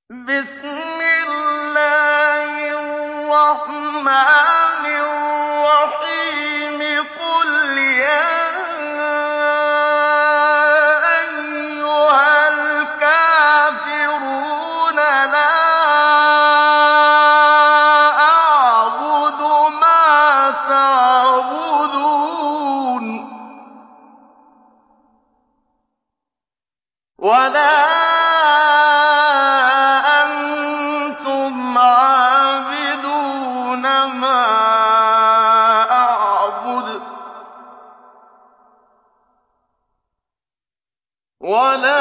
بسم الله الرحمن الرحيم قل يا أيها الكافرون لا أعبد ما تعبدون ولا أنتم عابدون ما أعبد ولا